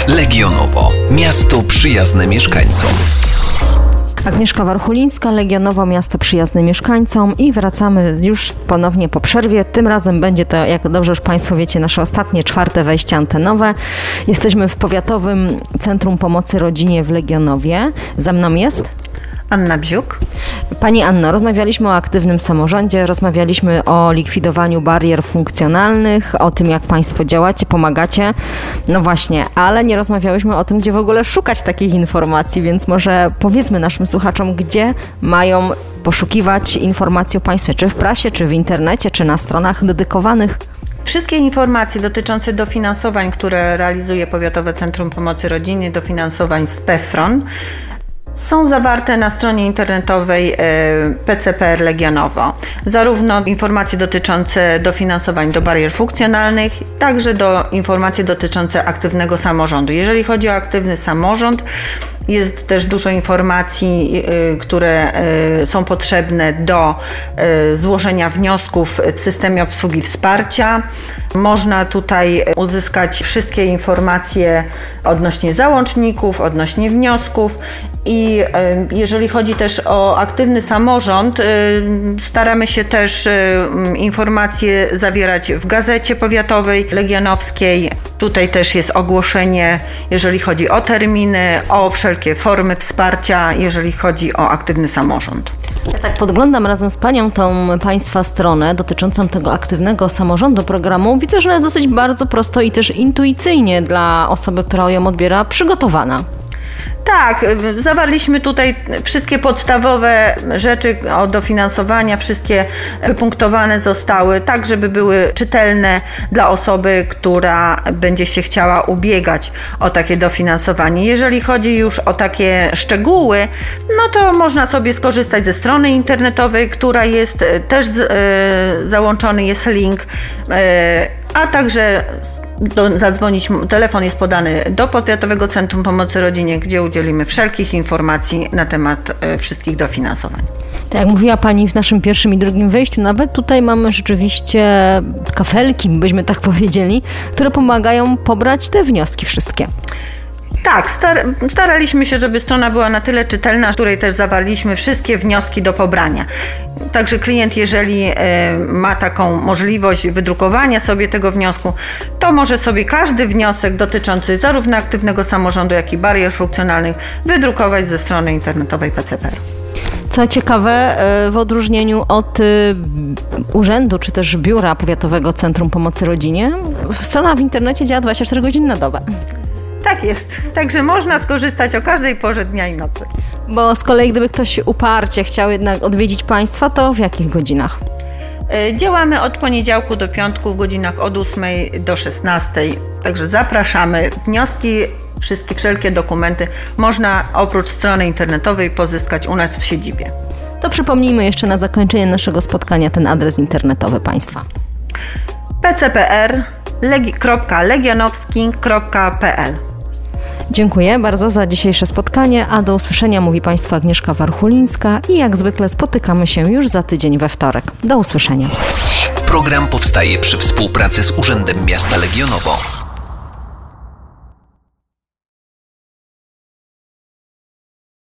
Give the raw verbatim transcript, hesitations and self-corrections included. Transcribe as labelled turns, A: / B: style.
A: Legionowo. Miasto przyjazne mieszkańcom.
B: Agnieszka Warchulińska, Legionowo, miasto przyjazne mieszkańcom, i wracamy już ponownie po przerwie. Tym razem będzie to, jak dobrze już Państwo wiecie, nasze ostatnie, czwarte wejście antenowe. Jesteśmy w Powiatowym Centrum Pomocy Rodzinie w Legionowie. Za mną jest
C: Anna Bziuk.
B: Pani Anno, rozmawialiśmy o aktywnym samorządzie, rozmawialiśmy o likwidowaniu barier funkcjonalnych, o tym, jak Państwo działacie, pomagacie. No właśnie, ale nie rozmawiałyśmy o tym, gdzie w ogóle szukać takich informacji, więc może powiedzmy naszym słuchaczom, gdzie mają poszukiwać informacji o Państwie, czy w prasie, czy w internecie, czy na stronach dedykowanych.
C: Wszystkie informacje dotyczące dofinansowań, które realizuje Powiatowe Centrum Pomocy Rodzinie, dofinansowań z PEFRON, są zawarte na stronie internetowej P C P R Legionowo. Zarówno informacje dotyczące dofinansowań do barier funkcjonalnych, także do informacji dotyczące aktywnego samorządu. Jeżeli chodzi o aktywny samorząd, jest też dużo informacji, które są potrzebne do złożenia wniosków w systemie obsługi wsparcia. Można tutaj uzyskać wszystkie informacje odnośnie załączników, odnośnie wniosków. I jeżeli chodzi też o aktywny samorząd, staramy się też informacje zawierać w gazecie powiatowej legionowskiej. Tutaj też jest ogłoszenie, jeżeli chodzi o terminy, o wszelkie formy wsparcia, jeżeli chodzi o aktywny samorząd.
B: Ja tak podglądam razem z Panią tą Państwa stronę dotyczącą tego aktywnego samorządu programu. Widzę, że jest dosyć bardzo prosto i też intuicyjnie dla osoby, która ją odbiera, przygotowana.
C: Tak, zawarliśmy tutaj wszystkie podstawowe rzeczy o dofinansowania, wszystkie wypunktowane zostały, tak żeby były czytelne dla osoby, która będzie się chciała ubiegać o takie dofinansowanie. Jeżeli chodzi już o takie szczegóły, no to można sobie skorzystać ze strony internetowej, która jest też e, załączony jest link, e, a także Do, zadzwonić, telefon jest podany do Powiatowego Centrum Pomocy Rodzinie, gdzie udzielimy wszelkich informacji na temat e, wszystkich dofinansowań.
B: Tak jak mówiła Pani w naszym pierwszym i drugim wejściu, nawet tutaj mamy rzeczywiście kafelki, byśmy tak powiedzieli, które pomagają pobrać te wnioski wszystkie.
C: Tak, star- staraliśmy się, żeby strona była na tyle czytelna, w której też zawarliśmy wszystkie wnioski do pobrania. Także klient, jeżeli e, ma taką możliwość wydrukowania sobie tego wniosku, to może sobie każdy wniosek dotyczący zarówno aktywnego samorządu, jak i barier funkcjonalnych wydrukować ze strony internetowej P C P R.
B: Co ciekawe, w odróżnieniu od urzędu czy też biura Powiatowego Centrum Pomocy Rodzinie, strona w internecie działa dwadzieścia cztery godziny na dobę.
C: Tak jest. Także można skorzystać o każdej porze dnia i nocy.
B: Bo z kolei gdyby ktoś uparcie chciał jednak odwiedzić Państwa, to w jakich godzinach?
C: Działamy od poniedziałku do piątku w godzinach od ósmej do szesnastej. Także zapraszamy. Wnioski, wszystkie wszelkie dokumenty można oprócz strony internetowej pozyskać u nas w siedzibie.
B: To przypomnijmy jeszcze na zakończenie naszego spotkania ten adres internetowy Państwa.
C: p c p r kropka legionowski kropka p l.
B: Dziękuję bardzo za dzisiejsze spotkanie, a do usłyszenia mówi Państwu Agnieszka Warchulińska i jak zwykle spotykamy się już za tydzień we wtorek. Do usłyszenia.
A: Program powstaje przy współpracy z Urzędem Miasta Legionowo.